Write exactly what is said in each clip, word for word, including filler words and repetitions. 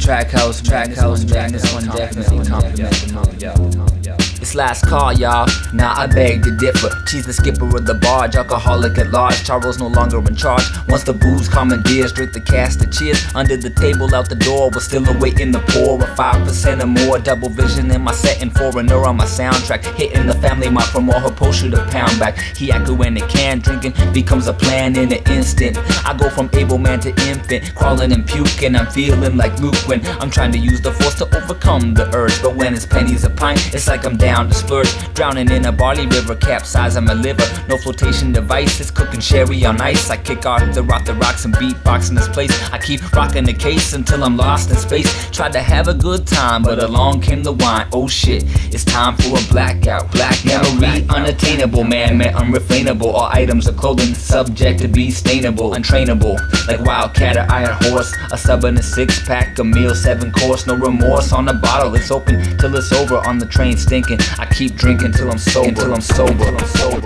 Track house, track house, man. This one definitely complimented, yo. It's last call, y'all. Now I beg to differ. Cheese the skipper of the barge, alcoholic at large. Charles no longer in charge. Once the booze commandeers, drink the cast of cheers. Under the table, out the door, we're still awaiting the pour of five percent or more. Double vision in my setting, foreigner on my soundtrack. Hitting the family mark from all her post, shoot a pound back. He acting when it can, drinking becomes a plan in an instant. I go from able man to infant, crawling and puking. I'm feeling like Luke when I'm trying to use the force to overcome the urge. But when it's pennies a pint, it's like I'm down to splurge. Drowning in a barley river, capsizing my liver. No flotation devices, cooking sherry on ice. I kick off the rock, the rocks and beatbox in this place. I keep rocking the case until I'm lost in space. Tried to have a good time, but along came the wine. Oh shit, it's time for a blackout. Black memory, unattainable, man, man, unrefrainable. All items of clothing subject to be stainable, untrainable. Like wildcat or iron horse, a sub and a six pack, a meal, seven course. No remorse on the bottle, it's open till it's over. On the train stinking, I keep drinking till I'm sober, till I'm sober, I'm sober.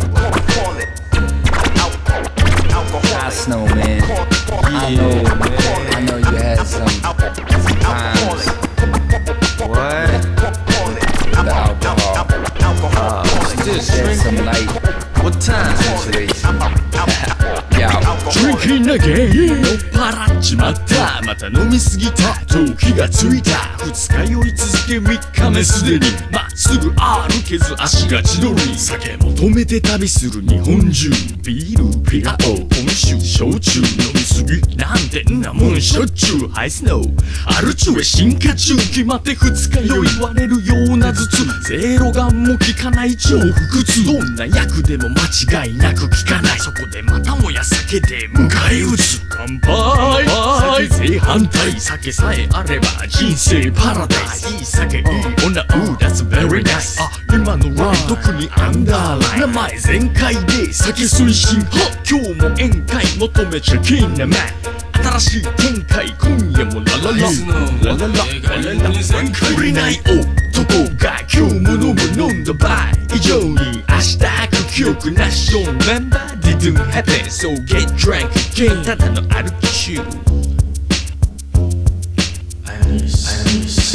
I snow, man. I know, man. I know you had some times. What? The alcohol. Uh, still Shed some drinking? light. What time? Situation. Yo. Drinking again 酔っ払っちまった。また飲みすぎたと気がついた。二日酔い続け三日目すでにまっすぐ歩けず足が千鳥。酒求めて旅する日本中。ビールピアオ本酒焼酎飲みすぎなんてんなもんしょっちゅう。ハイスノーアルチュエ進化中。決まって二日酔い割れるような頭痛。ゼロガンも効かない超腹痛。どんな薬でも間違いなく効かない。そこでまたもや酒で迎え撃つ。乾杯酒正反対。酒さえあれば人生パラダイス。いい酒いい女 Ooh that's very nice。 あ今のライン特にアンダーライン。名前全開で酒推進派。今日も宴会求めちゃキンなマン。新しい展開今夜もラララララララララ触れない男が今日も飲む飲んだ倍以上に明日吐く記憶なし。Don't remember didn't happen so get drunk again。 ただの歩き中。I miss I miss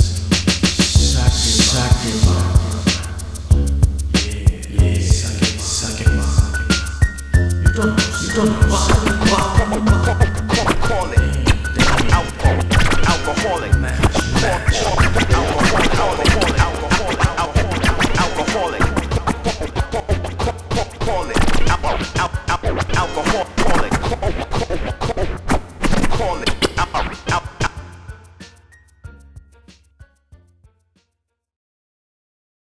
酒yeah yeah 酒酒 You don't you don't Alcoholic, alcoholic, alcoholic, man.